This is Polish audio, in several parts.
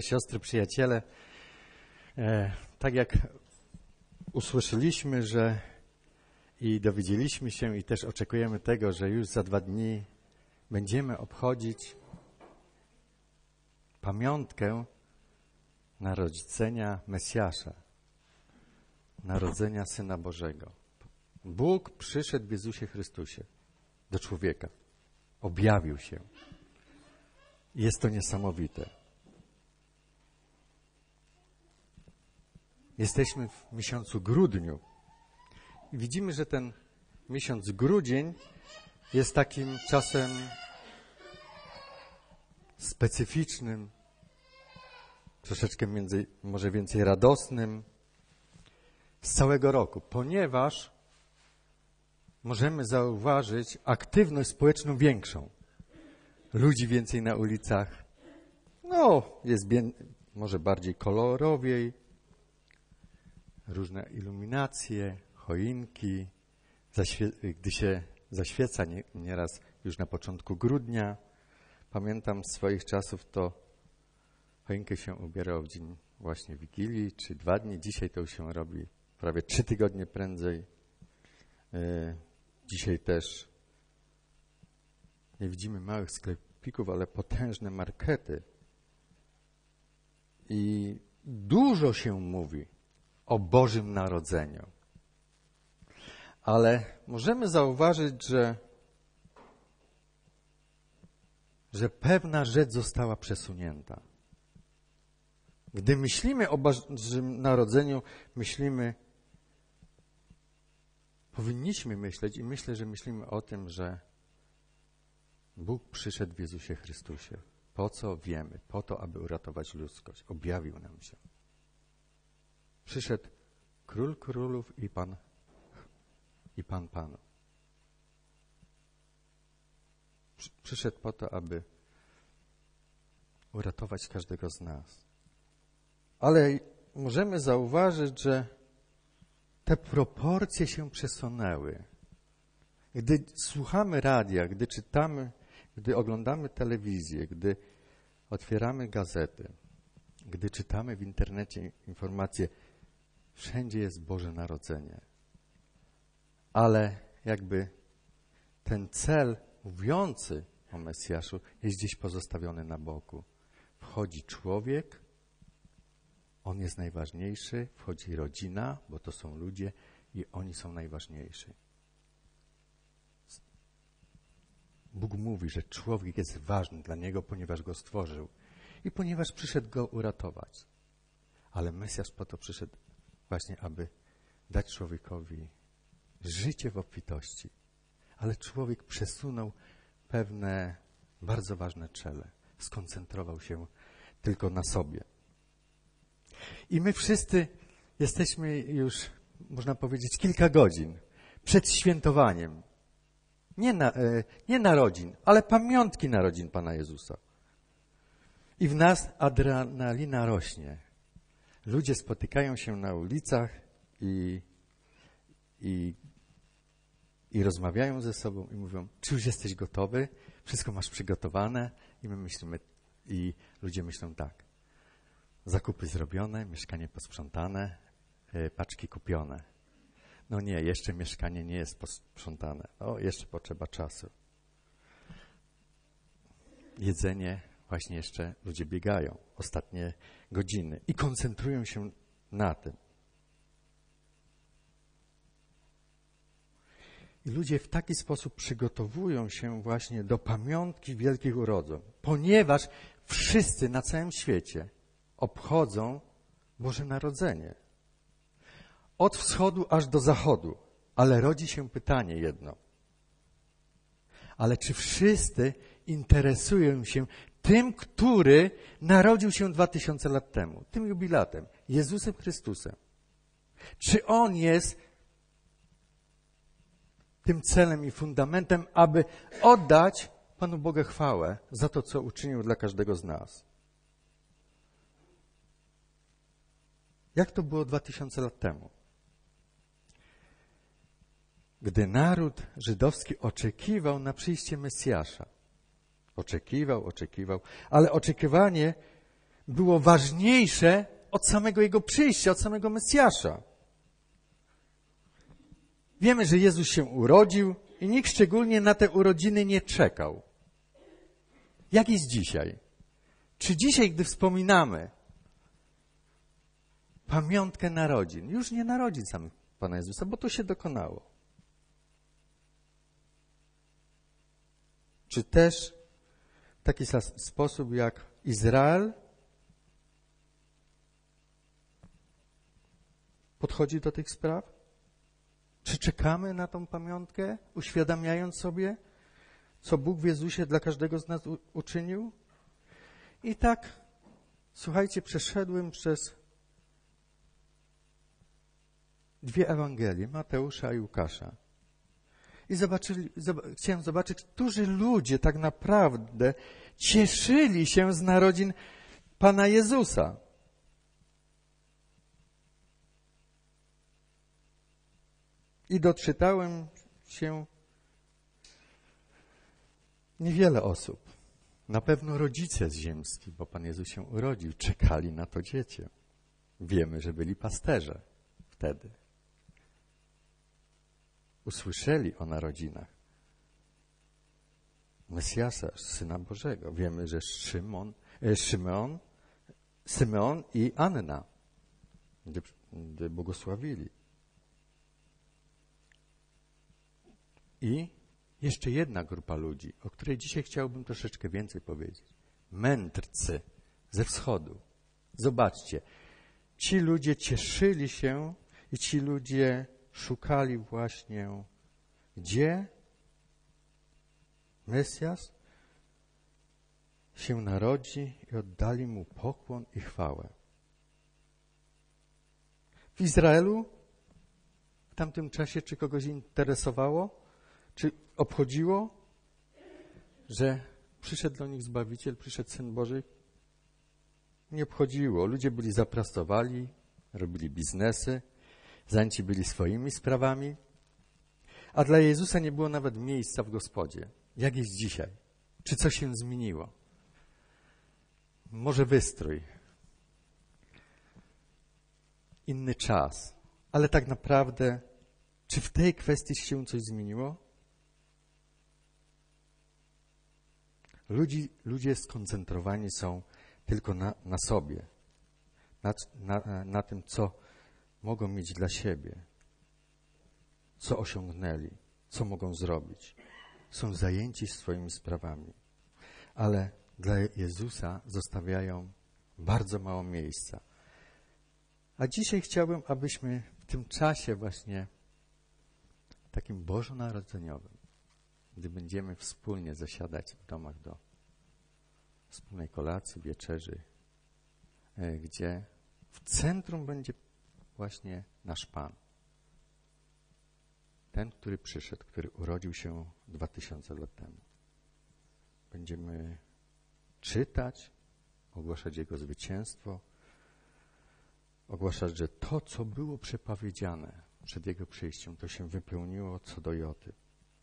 siostry, przyjaciele, tak jak usłyszeliśmy, że i dowiedzieliśmy się i też oczekujemy tego, że już za 2 dni będziemy obchodzić pamiątkę narodzenia Mesjasza, narodzenia Syna Bożego. Bóg przyszedł w Jezusie Chrystusie do człowieka, objawił się. Jest to niesamowite. Jesteśmy w miesiącu grudniu i widzimy, że ten miesiąc grudzień jest takim czasem specyficznym, troszeczkę może więcej radosnym z całego roku, ponieważ możemy zauważyć aktywność społeczną większą. Ludzi więcej na ulicach, jest może bardziej kolorowiej, różne iluminacje, choinki, gdy się zaświeca nieraz już na początku grudnia. Pamiętam z swoich czasów, to choinkę się ubierało w dzień właśnie Wigilii, czy 2 dni. Dzisiaj to się robi prawie 3 tygodnie prędzej. Dzisiaj też nie widzimy małych sklepików, ale potężne markety. I dużo się mówi o Bożym Narodzeniu. Ale możemy zauważyć, że pewna rzecz została przesunięta. Gdy myślimy o Bożym Narodzeniu, powinniśmy myśleć i myślę, że myślimy o tym, że Bóg przyszedł w Jezusie Chrystusie. Po co wiemy? Po to, aby uratować ludzkość. Objawił nam się. Przyszedł Król Królów i Pan Panów. Przyszedł po to, aby uratować każdego z nas. Ale możemy zauważyć, że te proporcje się przesunęły. Gdy słuchamy radia, gdy czytamy, gdy oglądamy telewizję, gdy otwieramy gazety, gdy czytamy w internecie informacje, wszędzie jest Boże Narodzenie. Ale jakby ten cel mówiący o Mesjaszu jest gdzieś pozostawiony na boku. Wchodzi człowiek, on jest najważniejszy, wchodzi rodzina, bo to są ludzie i oni są najważniejsi. Bóg mówi, że człowiek jest ważny dla Niego, ponieważ go stworzył i ponieważ przyszedł go uratować. Ale Mesjasz po to przyszedł właśnie, aby dać człowiekowi życie w obfitości. Ale człowiek przesunął pewne bardzo ważne cele. Skoncentrował się tylko na sobie. I my wszyscy jesteśmy już, można powiedzieć, kilka godzin przed świętowaniem. Nie narodzin, ale pamiątki narodzin Pana Jezusa. I w nas adrenalina rośnie. Ludzie spotykają się na ulicach i rozmawiają ze sobą i mówią, czy już jesteś gotowy? Wszystko masz przygotowane? I my myślimy, i ludzie myślą tak. Zakupy zrobione, mieszkanie posprzątane, paczki kupione. No nie, jeszcze mieszkanie nie jest posprzątane. Jeszcze potrzeba czasu. Jedzenie, właśnie jeszcze ludzie biegają ostatnie godziny i koncentrują się na tym. I ludzie w taki sposób przygotowują się właśnie do pamiątki wielkich urodzeń, ponieważ wszyscy na całym świecie obchodzą Boże Narodzenie. Od wschodu aż do zachodu. Ale rodzi się pytanie jedno. Ale czy wszyscy interesują się tym, który narodził się 2000 lat temu? Tym jubilatem, Jezusem Chrystusem. Czy On jest tym celem i fundamentem, aby oddać Panu Bogu chwałę za to, co uczynił dla każdego z nas? Jak to było 2000 lat temu? Gdy naród żydowski oczekiwał na przyjście Mesjasza. Oczekiwał, ale oczekiwanie było ważniejsze od samego Jego przyjścia, od samego Mesjasza. Wiemy, że Jezus się urodził i nikt szczególnie na te urodziny nie czekał. Jak jest dzisiaj? Czy dzisiaj, gdy wspominamy pamiątkę narodzin, już nie narodzin samych Pana Jezusa, bo to się dokonało. Czy też w taki sposób jak Izrael podchodzi do tych spraw? Czy czekamy na tą pamiątkę, uświadamiając sobie, co Bóg w Jezusie dla każdego z nas uczynił? I tak, słuchajcie, przeszedłem przez 2 Ewangelie, Mateusza i Łukasza. I chciałem zobaczyć, którzy ludzie tak naprawdę cieszyli się z narodzin Pana Jezusa. I doczytałem się niewiele osób. Na pewno rodzice ziemscy, bo Pan Jezus się urodził, czekali na to dziecię. Wiemy, że byli pasterze wtedy. Usłyszeli o narodzinach Mesjasza, Syna Bożego. Wiemy, że Symeon i Anna, gdy błogosławili. I jeszcze jedna grupa ludzi, o której dzisiaj chciałbym troszeczkę więcej powiedzieć. Mędrcy ze wschodu. Zobaczcie, ci ludzie cieszyli się i ci ludzie szukali właśnie, gdzie Mesjasz się narodzi i oddali Mu pokłon i chwałę. W Izraelu w tamtym czasie czy kogoś interesowało, czy obchodziło, że przyszedł do nich Zbawiciel, przyszedł Syn Boży? Nie obchodziło. Ludzie byli zapracowani, robili biznesy, zajęci byli swoimi sprawami, a dla Jezusa nie było nawet miejsca w gospodzie. Jak jest dzisiaj? Czy coś się zmieniło? Może wystrój, inny czas, ale tak naprawdę, czy w tej kwestii się coś zmieniło? Ludzie skoncentrowani są tylko na sobie, na tym, co mogą mieć dla siebie, co osiągnęli, co mogą zrobić. Są zajęci swoimi sprawami, ale dla Jezusa zostawiają bardzo mało miejsca. A dzisiaj chciałbym, abyśmy w tym czasie właśnie takim bożonarodzeniowym, gdy będziemy wspólnie zasiadać w domach do wspólnej kolacji, wieczerzy, gdzie w centrum będzie właśnie nasz Pan. Ten, który przyszedł, który urodził się 2000 lat temu. Będziemy czytać, ogłaszać Jego zwycięstwo, ogłaszać, że to, co było przepowiedziane przed Jego przyjściem, to się wypełniło co do joty.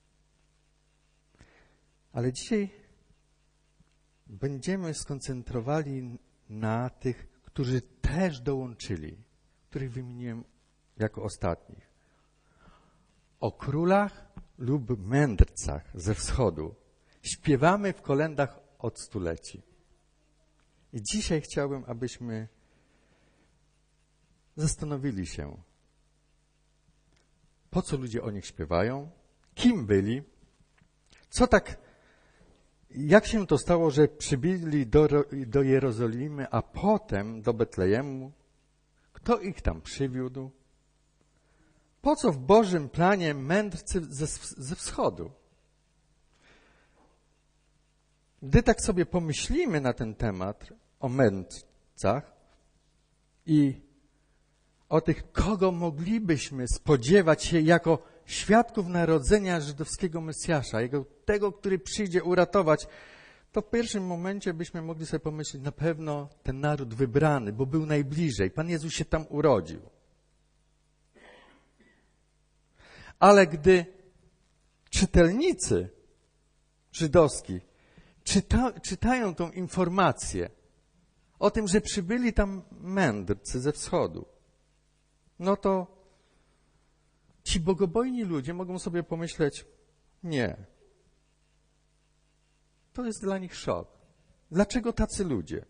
Ale dzisiaj będziemy skoncentrowali na tych, którzy też dołączyli, których wymieniłem jako ostatnich. O królach lub mędrcach ze wschodu śpiewamy w kolędach od stuleci. I dzisiaj chciałbym, abyśmy zastanowili się, po co ludzie o nich śpiewają, kim byli, jak się to stało, że przybyli do Jerozolimy, a potem do Betlejemu, kto ich tam przywiódł, po co w Bożym planie mędrcy ze wschodu? Gdy tak sobie pomyślimy na ten temat, o mędrcach i o tych, kogo moglibyśmy spodziewać się jako świadków narodzenia żydowskiego Mesjasza, tego, który przyjdzie uratować, to w pierwszym momencie byśmy mogli sobie pomyśleć, na pewno ten naród wybrany, bo był najbliżej. Pan Jezus się tam urodził. Ale gdy czytelnicy żydowski czytają tą informację o tym, że przybyli tam mędrcy ze wschodu, no to ci bogobojni ludzie mogą sobie pomyśleć, nie. To jest dla nich szok. Dlaczego tacy ludzie?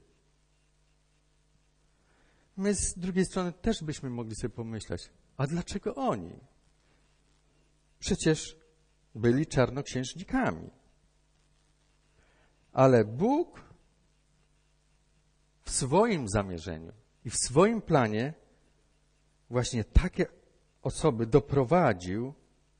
My z drugiej strony też byśmy mogli sobie pomyśleć, a dlaczego oni? Przecież byli czarnoksiężnikami. Ale Bóg w swoim zamierzeniu i w swoim planie właśnie takie osoby doprowadził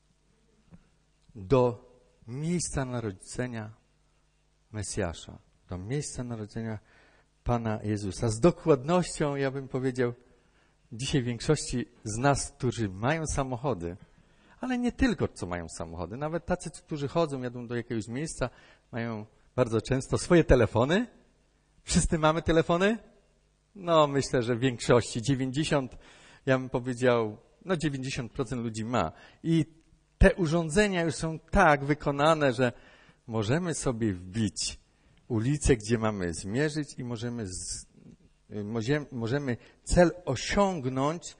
do miejsca narodzenia Mesjasza, do miejsca narodzenia Pana Jezusa. Z dokładnością, ja bym powiedział, dzisiaj większości z nas, którzy mają samochody, ale nie tylko, co mają samochody, nawet tacy, którzy chodzą, jadą do jakiegoś miejsca, mają bardzo często swoje telefony. Wszyscy mamy telefony? No, myślę, że w większości, 90, ja bym powiedział, 90% ludzi ma. I te urządzenia już są tak wykonane, że możemy sobie wbić ulicę, gdzie mamy zmierzyć i możemy cel osiągnąć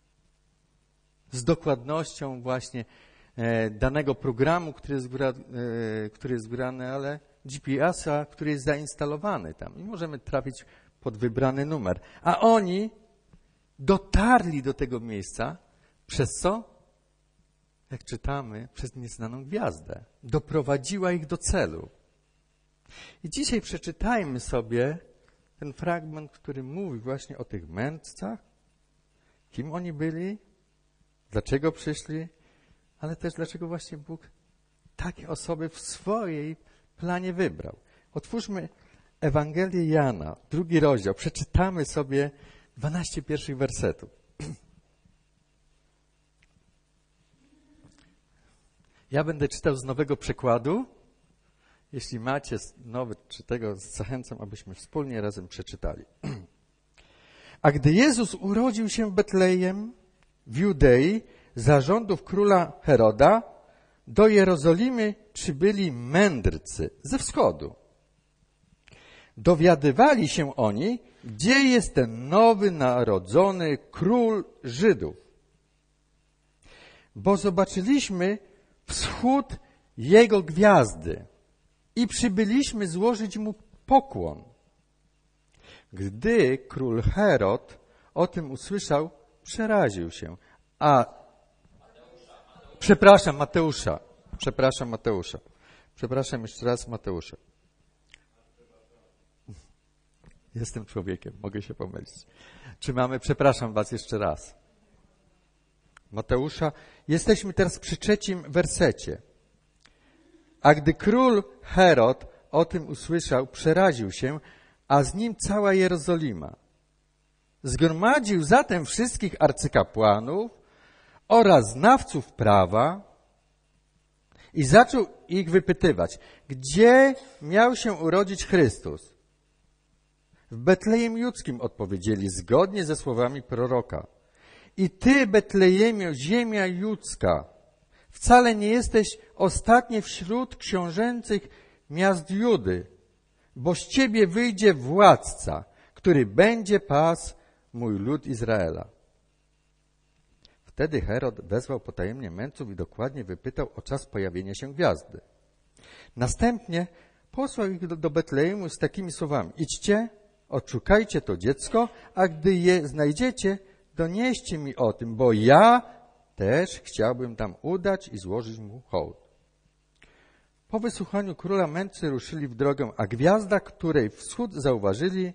z dokładnością właśnie danego programu, który jest wgrany, ale GPS-a, który jest zainstalowany tam. I możemy trafić pod wybrany numer. A oni dotarli do tego miejsca przez co? Jak czytamy, przez nieznaną gwiazdę. Doprowadziła ich do celu. I dzisiaj przeczytajmy sobie ten fragment, który mówi właśnie o tych mędrcach, kim oni byli, dlaczego przyszli, ale też dlaczego właśnie Bóg takie osoby w swojej planie wybrał. Otwórzmy Ewangelię Jana, 2 rozdział. Przeczytamy sobie 12 pierwszych wersetów. Ja będę czytał z nowego przekładu. Jeśli macie nowy czy tego, zachęcam, abyśmy wspólnie razem przeczytali. A gdy Jezus urodził się w Betlejem, w Judei, za rządów króla Heroda, do Jerozolimy przybyli mędrcy ze wschodu. Dowiadywali się oni, gdzie jest ten nowy narodzony król Żydów. Bo zobaczyliśmy wschód jego gwiazdy i przybyliśmy złożyć mu pokłon. Gdy król Herod o tym usłyszał, przeraził się. Przepraszam jeszcze raz Mateusza. Jestem człowiekiem, mogę się pomylić. Przepraszam was jeszcze raz. Mateusza. Jesteśmy teraz przy 3 wersecie. A gdy król Herod o tym usłyszał, przeraził się, a z nim cała Jerozolima. Zgromadził zatem wszystkich arcykapłanów oraz znawców prawa i zaczął ich wypytywać, gdzie miał się urodzić Chrystus. W Betlejem Judzkim odpowiedzieli, zgodnie ze słowami proroka. I ty, Betlejemie, ziemia judzka, wcale nie jesteś ostatni wśród książęcych miast Judy, bo z ciebie wyjdzie władca, który będzie pasł mój lud Izraela. Wtedy Herod wezwał potajemnie mędrców i dokładnie wypytał o czas pojawienia się gwiazdy. Następnie posłał ich do Betlejemu z takimi słowami. Idźcie, odszukajcie to dziecko, a gdy je znajdziecie, donieście mi o tym, bo ja też chciałbym tam udać i złożyć mu hołd. Po wysłuchaniu króla mędrcy ruszyli w drogę, a gwiazda, której wschód zauważyli,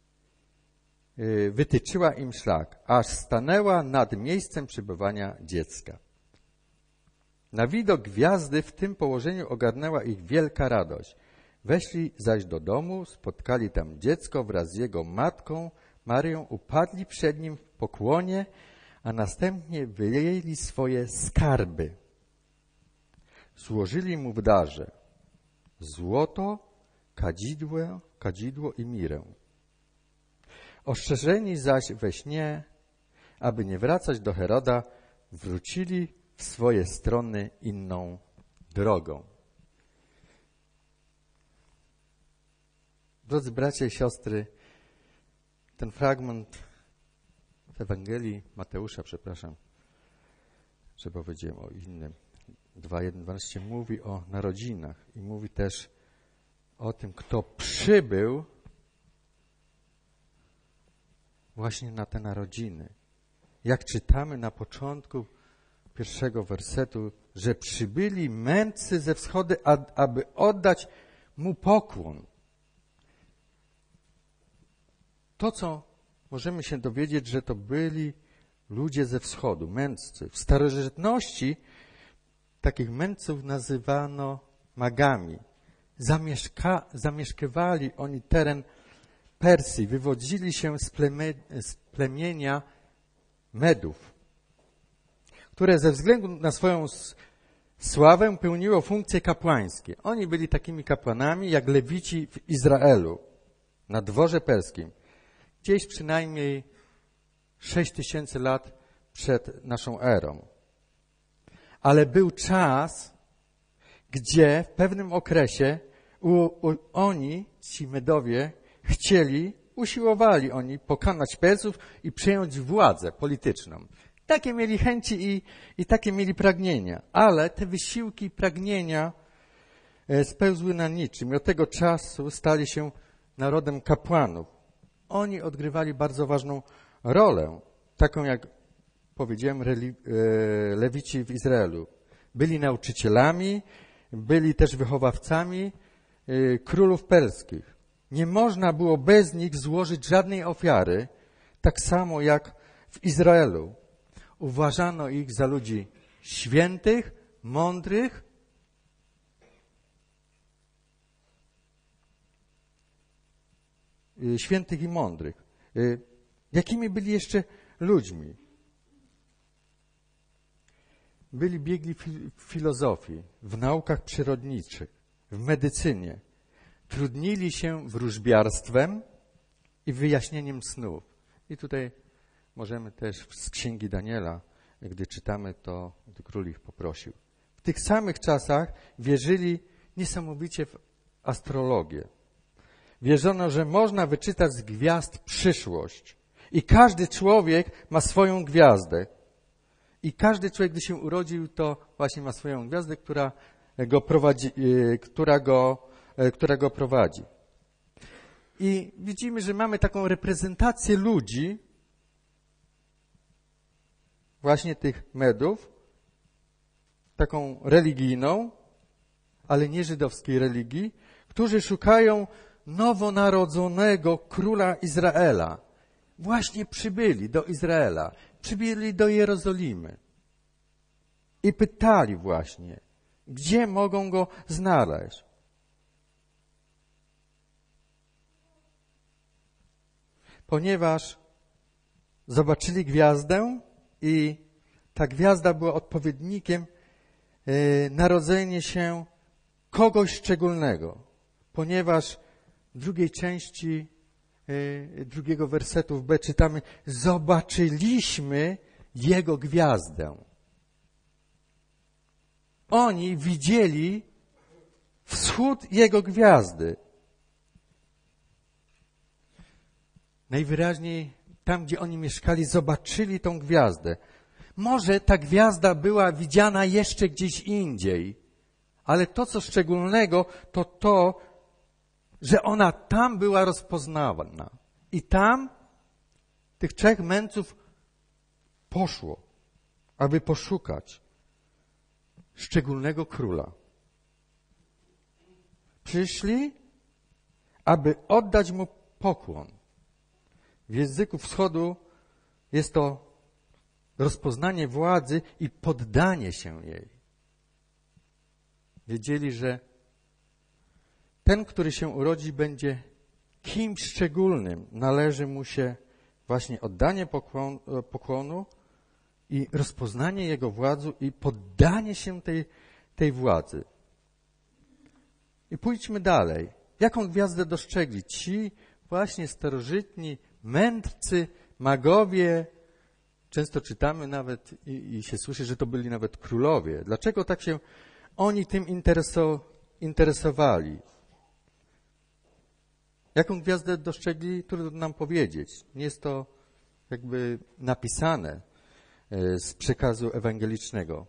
wytyczyła im szlak, aż stanęła nad miejscem przebywania dziecka. Na widok gwiazdy w tym położeniu ogarnęła ich wielka radość. Weszli zaś do domu, spotkali tam dziecko wraz z jego matką, Maryją, upadli przed nim w pokłonie, a następnie wyjęli swoje skarby. Złożyli mu w darze złoto, kadzidło i mirę. Ostrzeżeni zaś we śnie, aby nie wracać do Heroda, wrócili w swoje strony inną drogą. Drodzy bracia i siostry, ten fragment w Ewangelii Mateusza, przepraszam, że powiedziałem o innym, 2:1-12 mówi o narodzinach i mówi też o tym, kto przybył właśnie na te narodziny. Jak czytamy na początku pierwszego wersetu, że przybyli mędrcy ze wschodu, aby oddać mu pokłon. To, co możemy się dowiedzieć, że to byli ludzie ze wschodu, mędrcy. W starożytności takich mędrców nazywano magami. Zamieszkiwali oni teren Persji, wywodzili się z plemienia Medów, które ze względu na swoją sławę pełniło funkcje kapłańskie. Oni byli takimi kapłanami jak Lewici w Izraelu, na dworze perskim. Gdzieś przynajmniej 6000 lat przed naszą erą. Ale był czas, gdzie w pewnym okresie oni, ci Medowie, usiłowali oni pokonać Persów i przejąć władzę polityczną. Takie mieli chęci i takie mieli pragnienia. Ale te wysiłki i pragnienia spełzły na niczym. I od tego czasu stali się narodem kapłanów. Oni odgrywali bardzo ważną rolę, taką jak powiedziałem Lewici w Izraelu. Byli nauczycielami, byli też wychowawcami królów perskich. Nie można było bez nich złożyć żadnej ofiary, tak samo jak w Izraelu. Uważano ich za ludzi świętych, mądrych, świętych i mądrych. Jakimi byli jeszcze ludźmi? Byli biegli w filozofii, w naukach przyrodniczych, w medycynie. Trudnili się wróżbiarstwem i wyjaśnieniem snów. I tutaj możemy też z Księgi Daniela, gdy czytamy to, gdy król ich poprosił. W tych samych czasach wierzyli niesamowicie w astrologię. Wierzono, że można wyczytać z gwiazd przyszłość. I każdy człowiek ma swoją gwiazdę. I każdy człowiek, gdy się urodził, to właśnie ma swoją gwiazdę, która go prowadzi. I widzimy, że mamy taką reprezentację ludzi, właśnie tych Medów, taką religijną, ale nie żydowskiej religii, którzy szukają nowonarodzonego króla Izraela. Właśnie przybyli do Izraela, przybyli do Jerozolimy i pytali właśnie, gdzie mogą go znaleźć. Ponieważ zobaczyli gwiazdę i ta gwiazda była odpowiednikiem narodzenia się kogoś szczególnego. Ponieważ w drugiej części drugiego wersetu w B czytamy: zobaczyliśmy jego gwiazdę. Oni widzieli wschód jego gwiazdy. Najwyraźniej tam, gdzie oni mieszkali, zobaczyli tą gwiazdę. Może ta gwiazda była widziana jeszcze gdzieś indziej, ale to, co szczególnego, to, że ona tam była rozpoznawana. I tam tych 3 mędrców poszło, aby poszukać szczególnego króla. Przyszli, aby oddać mu pokłon. W języku wschodu jest to rozpoznanie władzy i poddanie się jej. Wiedzieli, że ten, który się urodzi, będzie kimś szczególnym. Należy mu się właśnie oddanie pokłonu i rozpoznanie jego władzy i poddanie się tej władzy. I pójdźmy dalej. Jaką gwiazdę dostrzegli? Ci właśnie starożytni mędrcy, magowie. Często czytamy nawet i się słyszy, że to byli nawet królowie. Dlaczego tak się oni tym interesowali? Jaką gwiazdę dostrzegli, trudno nam powiedzieć. Nie jest to jakby napisane z przekazu ewangelicznego.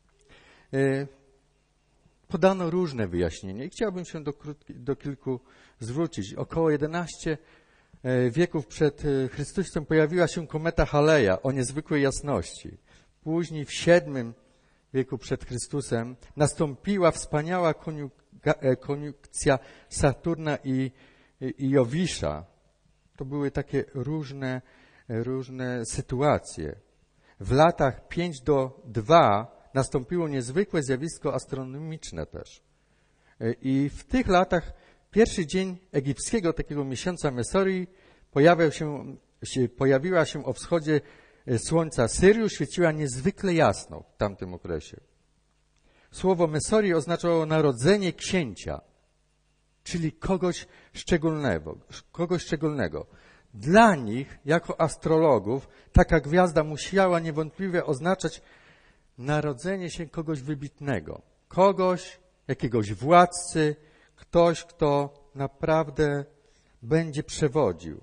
Podano różne wyjaśnienia i chciałbym się do kilku zwrócić. Około 11 wieków przed Chrystusem pojawiła się kometa Haleja o niezwykłej jasności. Później w VII wieku przed Chrystusem nastąpiła wspaniała koniunkcja Saturna i Jowisza. To były takie różne sytuacje. W latach 5-2 nastąpiło niezwykłe zjawisko astronomiczne też. I w tych latach pierwszy dzień egipskiego takiego miesiąca Mesorii pojawiła się o wschodzie słońca Syriusz, świeciła niezwykle jasno w tamtym okresie. Słowo Mesorii oznaczało narodzenie księcia, czyli kogoś szczególnego. Dla nich, jako astrologów, taka gwiazda musiała niewątpliwie oznaczać narodzenie się kogoś wybitnego, jakiegoś władcy, ktoś, kto naprawdę będzie przewodził.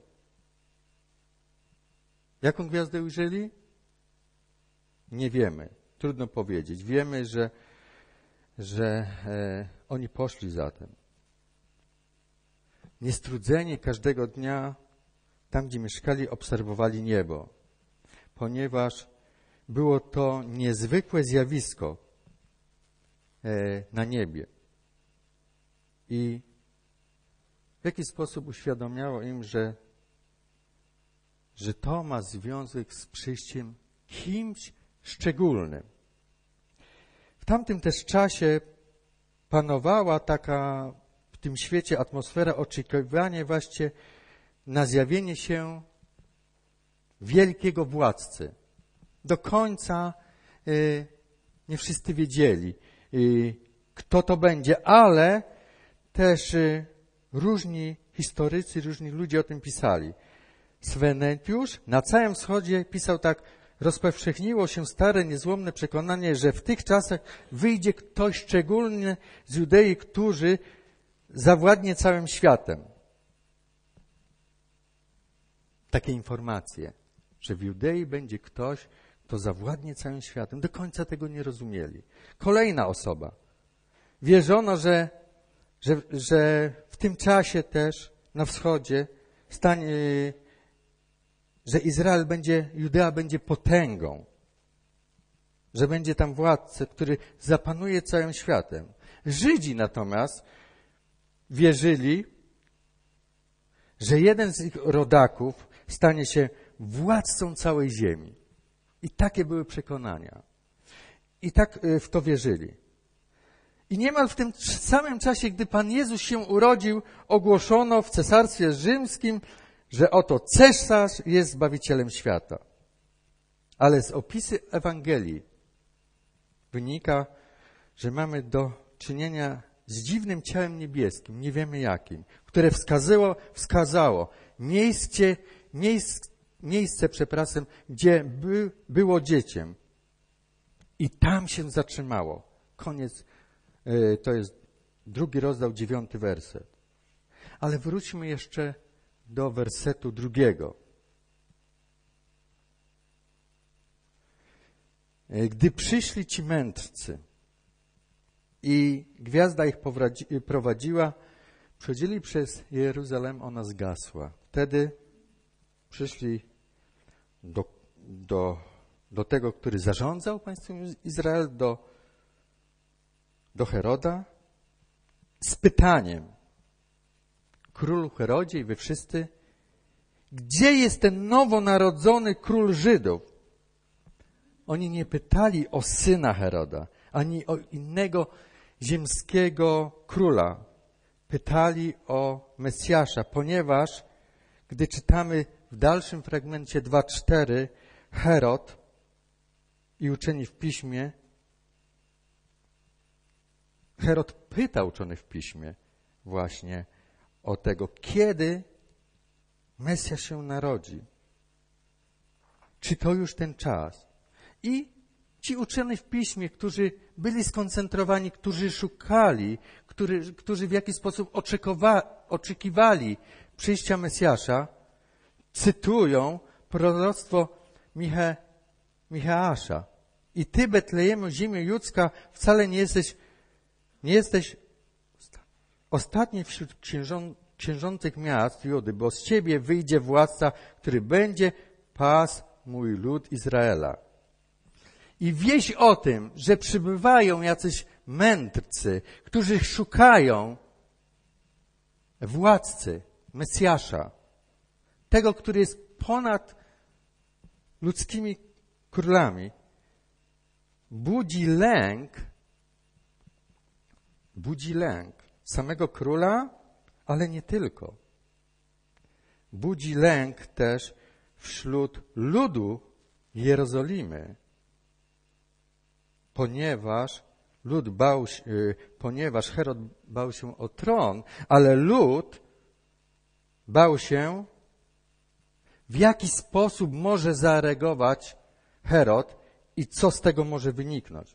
Jaką gwiazdę ujrzeli? Nie wiemy. Trudno powiedzieć. Wiemy, że oni poszli za tym. Niestrudzenie każdego dnia, tam gdzie mieszkali, obserwowali niebo, ponieważ było to niezwykłe zjawisko na niebie. I w jaki sposób uświadamiało im, że to ma związek z przyjściem kimś szczególnym. W tamtym też czasie panowała taka w tym świecie atmosfera oczekiwania właśnie na zjawienie się wielkiego władcy. Do końca nie wszyscy wiedzieli, kto to będzie, ale też różni historycy, różni ludzie o tym pisali. Swenetiusz na całym wschodzie pisał tak: rozpowszechniło się stare, niezłomne przekonanie, że w tych czasach wyjdzie ktoś szczególny z Judei, który zawładnie całym światem. Takie informacje, że w Judei będzie ktoś, kto zawładnie całym światem. Do końca tego nie rozumieli. Kolejna osoba. Wierzono, że w tym czasie też na wschodzie że Judea będzie potęgą, że będzie tam władca, który zapanuje całym światem. Żydzi natomiast wierzyli, że jeden z ich rodaków stanie się władcą całej ziemi. I takie były przekonania. I tak w to wierzyli. I niemal w tym samym czasie, gdy Pan Jezus się urodził, ogłoszono w Cesarstwie Rzymskim, że oto cesarz jest Zbawicielem świata. Ale z opisy Ewangelii wynika, że mamy do czynienia z dziwnym ciałem niebieskim, nie wiemy jakim, które wskazało miejsce, gdzie było dzieciem. I tam się zatrzymało. Koniec, to jest 2 rozdział, 9 werset. Ale wróćmy jeszcze do wersetu 2. Gdy przyszli ci mędrcy i gwiazda ich prowadziła, przechodzili przez Jeruzalem, ona zgasła. Wtedy przyszli do tego, który zarządzał państwem Izrael, do Heroda z pytaniem: Królu Herodzie i wy wszyscy, gdzie jest ten nowonarodzony król Żydów? Oni nie pytali o syna Heroda, ani o innego ziemskiego króla. Pytali o Mesjasza, ponieważ gdy czytamy w dalszym fragmencie 2:4, Herod i uczeni w piśmie, Herod pytał uczonych w piśmie właśnie o tego, kiedy Mesjasz się narodzi. Czy to już ten czas? I ci uczeni w piśmie, którzy byli skoncentrowani, którzy szukali, którzy w jakiś sposób oczekiwali przyjścia Mesjasza cytują proroctwo Micheasza. I ty, Betlejemu, ziemio judzka, wcale nie jesteś ostatni wśród księżących miast Judy, bo z ciebie wyjdzie władca, który będzie pasł mój lud Izraela. I wieść o tym, że przybywają jacyś mędrcy, którzy szukają władcy, Mesjasza, tego, który jest ponad ludzkimi królami, budzi lęk samego króla, ale nie tylko. Budzi lęk też wśród ludu Jerozolimy, ponieważ Herod bał się o tron, ale lud bał się, w jaki sposób może zareagować Herod i co z tego może wyniknąć.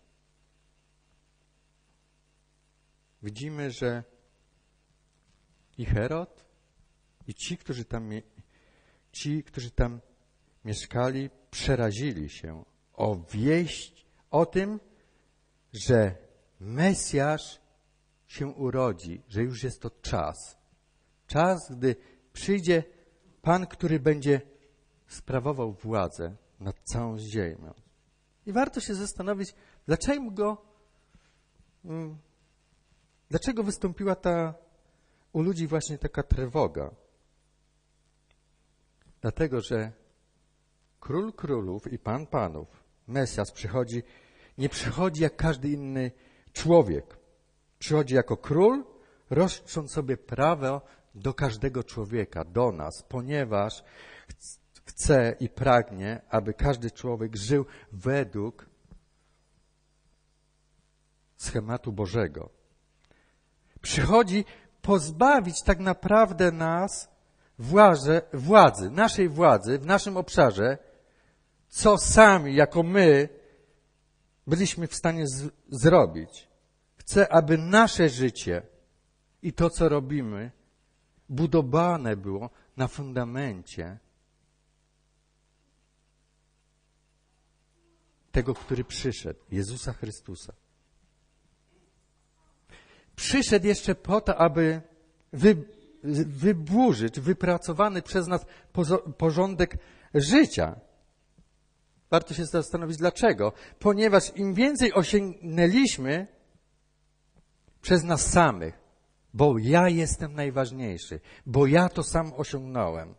Widzimy, że i Herod, i ci, którzy tam mieszkali, przerazili się o wieść o tym, że Mesjasz się urodzi, że już jest to czas. Czas, gdy przyjdzie Pan, który będzie sprawował władzę nad całą ziemią. I warto się zastanowić, dlaczego wystąpiła u ludzi właśnie taka trwoga. Dlatego, że Król Królów i Pan Panów, Mesjasz nie przychodzi jak każdy inny człowiek. Przychodzi jako król, roszcząc sobie prawo do każdego człowieka, do nas, ponieważ chce i pragnie, aby każdy człowiek żył według schematu Bożego. Przychodzi pozbawić tak naprawdę nas naszej władzy w naszym obszarze, co sami, jako my, byliśmy w stanie zrobić. Chce, aby nasze życie i to, co robimy, budowane było na fundamencie tego, który przyszedł, Jezusa Chrystusa. Przyszedł jeszcze po to, aby wyburzyć wypracowany przez nas porządek życia. Warto się zastanowić, dlaczego. Ponieważ im więcej osiągnęliśmy przez nas samych, bo ja jestem najważniejszy, bo ja to sam osiągnąłem.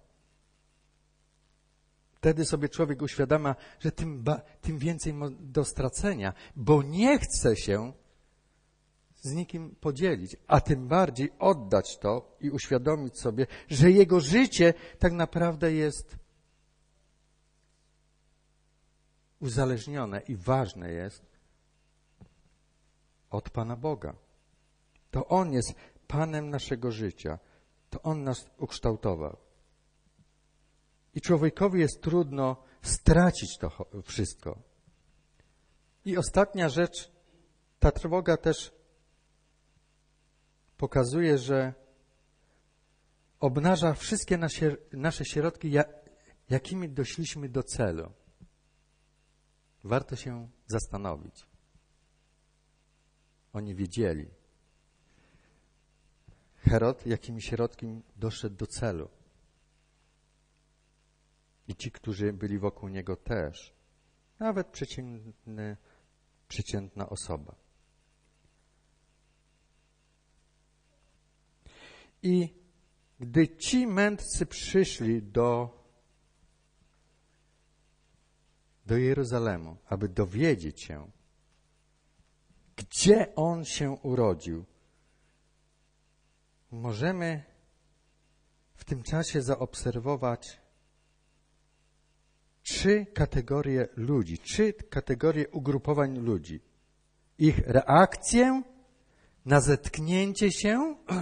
Wtedy sobie człowiek uświadamia, że tym więcej ma do stracenia, bo nie chce się z nikim podzielić, a tym bardziej oddać to i uświadomić sobie, że jego życie tak naprawdę jest uzależnione i ważne jest od Pana Boga. To On jest Panem naszego życia. To On nas ukształtował. I człowiekowi jest trudno stracić to wszystko. I ostatnia rzecz, ta trwoga też pokazuje, że obnaża wszystkie nasze środki, jakimi doszliśmy do celu. Warto się zastanowić. Oni wiedzieli. Herod jakimi środkiem doszedł do celu. I ci, którzy byli wokół niego też. Nawet przeciętna osoba. I gdy ci mędrcy przyszli do Jeruzalemu, aby dowiedzieć się, gdzie On się urodził, możemy w tym czasie zaobserwować 3 kategorie ludzi, 3 kategorie ugrupowań ludzi. Ich reakcję na zetknięcie się,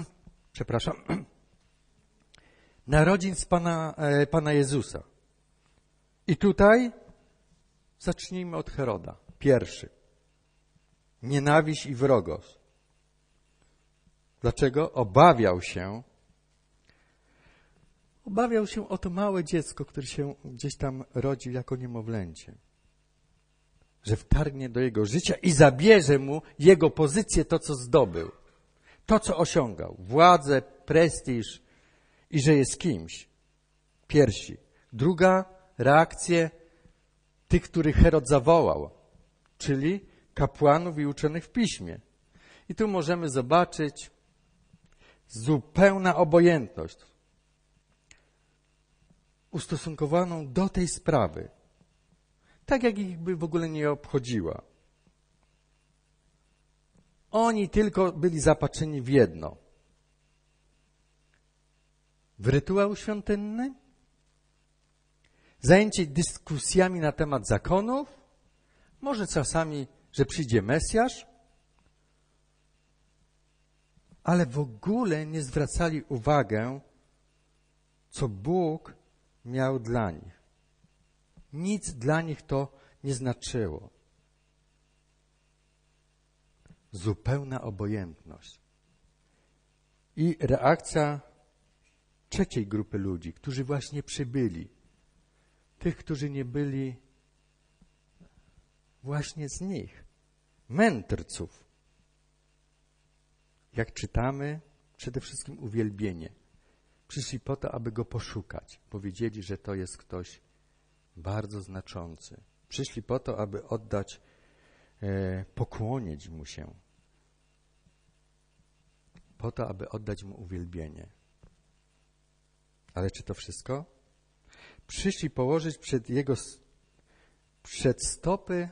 narodzin z Pana Jezusa. I tutaj zacznijmy od Heroda. Pierwszy. Nienawiść i wrogość. Dlaczego? Obawiał się Obawiał się o to małe dziecko, które się gdzieś tam rodzi jako niemowlęcie. Że wtargnie do jego życia i zabierze mu jego pozycję, to co zdobył. To co osiągał. Władzę, prestiż i że jest kimś. Pierwsi. Druga reakcja tych, których Herod zawołał. Czyli kapłanów i uczonych w piśmie. I tu możemy zobaczyć zupełna obojętność ustosunkowaną do tej sprawy. Tak jak ich by w ogóle nie obchodziła. Oni tylko byli zapatrzeni w jedno. W rytuał świątynny, zajęci dyskusjami na temat zakonów, może czasami, że przyjdzie Mesjasz, ale w ogóle nie zwracali uwagi, co Bóg miał dla nich. Nic dla nich to nie znaczyło. Zupełna obojętność. I reakcja trzeciej grupy ludzi, którzy właśnie przybyli. Tych, którzy nie byli właśnie z nich. Mędrców. Jak czytamy, przede wszystkim uwielbienie. Przyszli po to, aby go poszukać. Powiedzieli, że to jest ktoś bardzo znaczący. Przyszli po to, aby oddać, pokłonić mu się. Po to, aby oddać mu uwielbienie. Ale czy to wszystko? Przyszli położyć przed stopy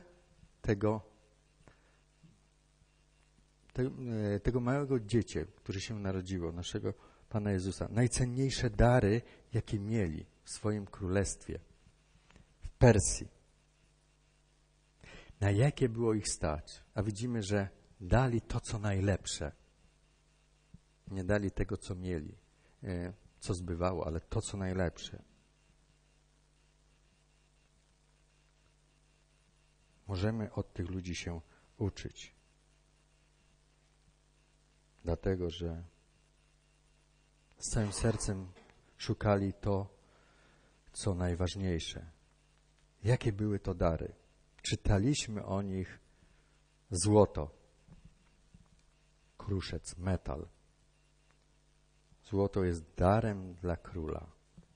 tego małego dziecię, które się narodziło, naszego Pana Jezusa, najcenniejsze dary, jakie mieli w swoim królestwie, w Persji. Na jakie było ich stać? A widzimy, że dali to, co najlepsze. Nie dali tego, co mieli, co zbywało, ale to, co najlepsze. Możemy od tych ludzi się uczyć. Dlatego, że z całym sercem szukali to, co najważniejsze. Jakie były to dary? Czytaliśmy o nich złoto, kruszec, metal. Złoto jest darem dla króla.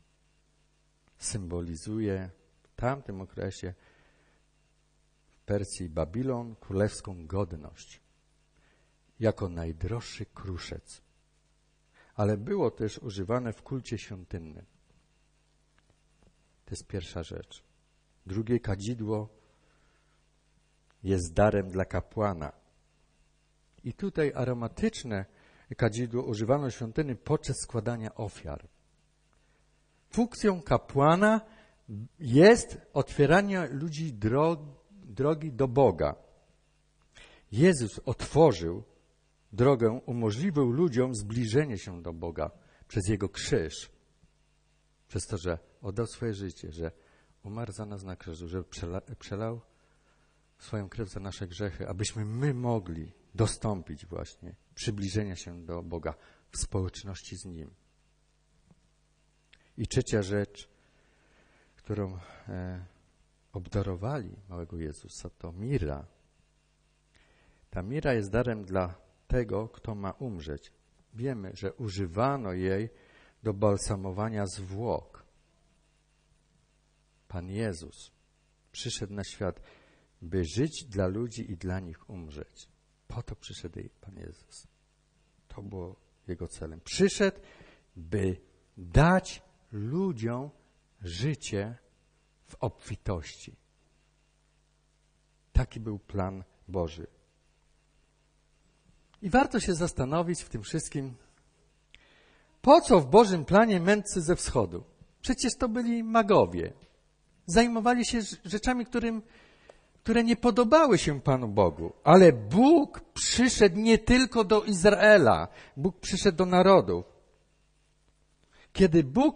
Symbolizuje w tamtym okresie w Persji Babilon królewską godność. Jako najdroższy kruszec. Ale było też używane w kulcie świątynnym. To jest pierwsza rzecz. Drugie, kadzidło jest darem dla kapłana. I tutaj aromatyczne kadzidło używano w świątyni podczas składania ofiar. Funkcją kapłana jest otwieranie ludzi drogi do Boga. Jezus otworzył drogę, umożliwił ludziom zbliżenie się do Boga przez Jego krzyż. Przez to, że oddał swoje życie, że umarł za nas na krzyżu, że przelał swoją krew za nasze grzechy, abyśmy my mogli dostąpić właśnie przybliżenia się do Boga w społeczności z Nim. I trzecia rzecz, którą obdarowali małego Jezusa, to mirra. Ta mirra jest darem dla tego, kto ma umrzeć. Wiemy, że używano jej do balsamowania zwłok. Pan Jezus przyszedł na świat, by żyć dla ludzi i dla nich umrzeć. Po to przyszedł Pan Jezus. To było Jego celem. Przyszedł, by dać ludziom życie w obfitości. Taki był plan Boży. I warto się zastanowić w tym wszystkim, po co w Bożym planie mędrcy ze wschodu? Przecież to byli magowie. Zajmowali się rzeczami, które nie podobały się Panu Bogu. Ale Bóg przyszedł nie tylko do Izraela. Bóg przyszedł do narodów. Kiedy Bóg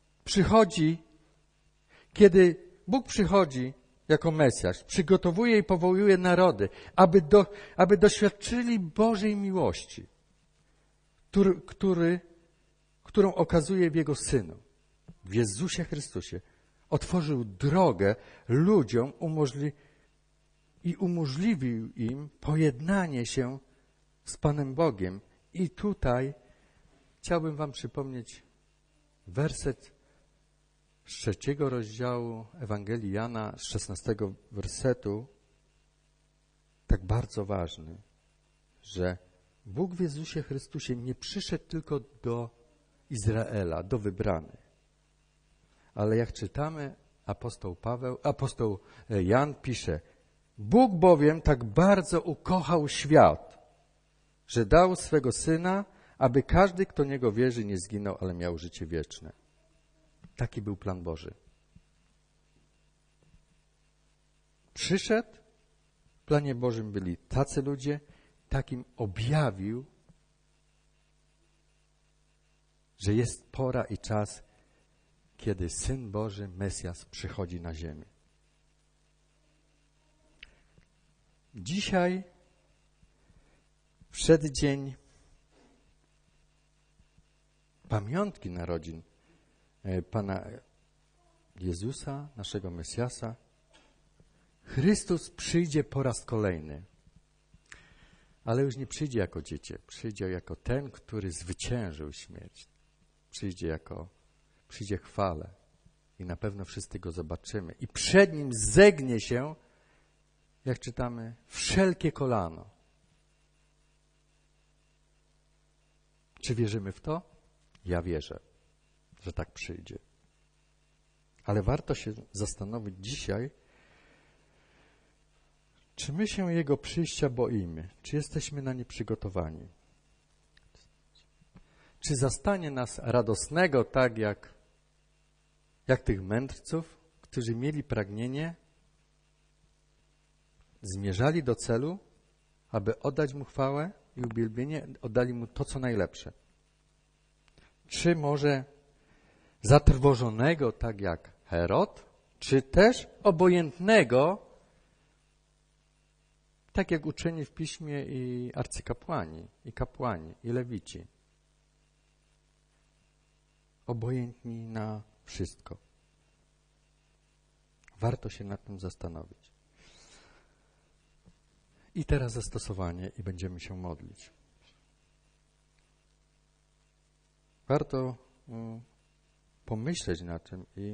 przychodzi jako Mesjasz, przygotowuje i powołuje narody, aby doświadczyli Bożej miłości, którą okazuje w Jego Synu. w Jezusie Chrystusie otworzył drogę ludziom i umożliwił im pojednanie się z Panem Bogiem. I tutaj chciałbym wam przypomnieć werset z 3 rozdziału Ewangelii Jana, z 16 wersetu, tak bardzo ważny, że Bóg w Jezusie Chrystusie nie przyszedł tylko do Izraela, do wybranych. Ale jak czytamy, apostoł Jan pisze: Bóg bowiem tak bardzo ukochał świat, że dał swego Syna, aby każdy, kto Niego wierzy, nie zginął, ale miał życie wieczne. Taki był plan Boży. Przyszedł, w planie Bożym byli tacy ludzie, takim objawił, że jest pora i czas, kiedy Syn Boży, Mesjasz, przychodzi na ziemię. Dzisiaj, w przeddzień pamiątki narodzin Pana Jezusa, naszego Mesjasza, Chrystus przyjdzie po raz kolejny. Ale już nie przyjdzie jako dziecię, przyjdzie jako ten, który zwyciężył śmierć. Przyjdzie chwale i na pewno wszyscy Go zobaczymy. I przed Nim zegnie się, jak czytamy, wszelkie kolano. Czy wierzymy w to? Ja wierzę, że tak przyjdzie. Ale warto się zastanowić dzisiaj, czy my się Jego przyjścia boimy? Czy jesteśmy na nie przygotowani? Czy zastanie nas radosnego, tak jak tych mędrców, którzy mieli pragnienie, zmierzali do celu, aby oddać Mu chwałę i uwielbienie, oddali Mu to, co najlepsze? Czy może zatrwożonego, tak jak Herod, czy też obojętnego, tak jak uczeni w Piśmie i arcykapłani, i kapłani, i lewici. Obojętni na wszystko. Warto się nad tym zastanowić. I teraz zastosowanie i będziemy się modlić. Warto pomyśleć nad tym i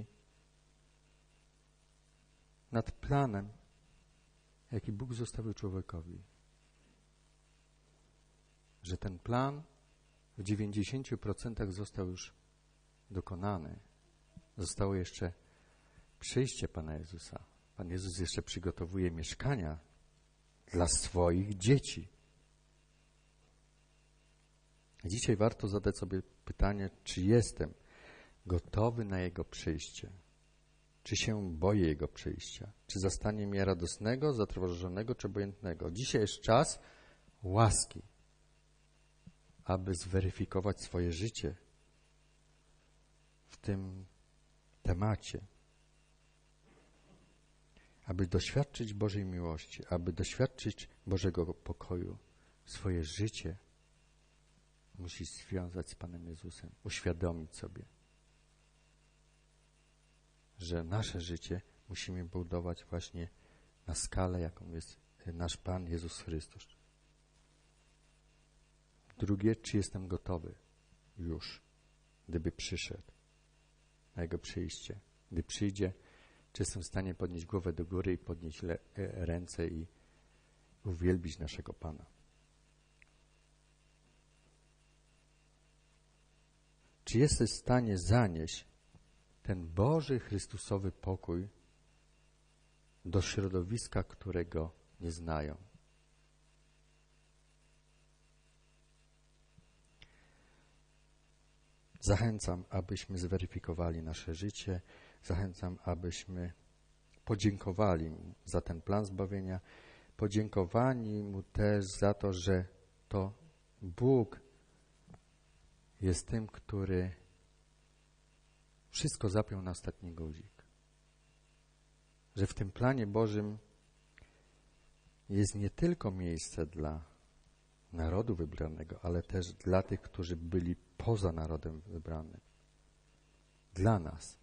nad planem, jaki Bóg zostawił człowiekowi. Że ten plan w 90% został już dokonany. Zostało jeszcze przyjście Pana Jezusa. Pan Jezus jeszcze przygotowuje mieszkania dla swoich dzieci. Dzisiaj warto zadać sobie pytanie, czy jestem gotowy na Jego przyjście. Czy się boję Jego przyjścia? Czy zastanie mnie radosnego, zatrwożonego, czy obojętnego? Dzisiaj jest czas łaski, aby zweryfikować swoje życie w tym temacie. Aby doświadczyć Bożej miłości, aby doświadczyć Bożego pokoju. Swoje życie musisz związać z Panem Jezusem, uświadomić sobie, że nasze życie musimy budować właśnie na skalę, jaką jest nasz Pan Jezus Chrystus. Drugie, czy jestem gotowy już, gdyby przyszedł, na Jego przyjście. Gdy przyjdzie, czy jestem w stanie podnieść głowę do góry i podnieść ręce i uwielbić naszego Pana. Czy jesteś w stanie zanieść ten Boży, Chrystusowy pokój do środowiska, którego nie znają? Zachęcam, abyśmy zweryfikowali nasze życie. Zachęcam, abyśmy podziękowali Mu za ten plan zbawienia. Podziękowali Mu też za to, że to Bóg jest tym, który wszystko zapiął na ostatni guzik. Że w tym planie Bożym jest nie tylko miejsce dla narodu wybranego, ale też dla tych, którzy byli poza narodem wybranym. dla nas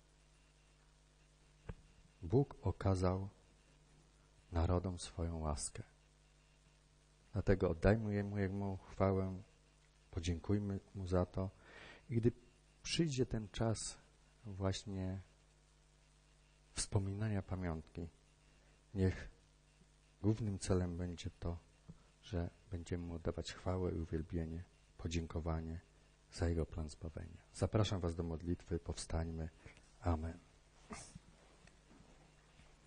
Bóg okazał narodom swoją łaskę. Dlatego oddajmy Mu chwałę, podziękujmy Mu za to i gdy przyjdzie ten czas właśnie wspominania pamiątki, niech głównym celem będzie to, że będziemy Mu oddawać chwałę i uwielbienie, podziękowanie za Jego plan zbawienia. Zapraszam Was do modlitwy, powstańmy. Amen.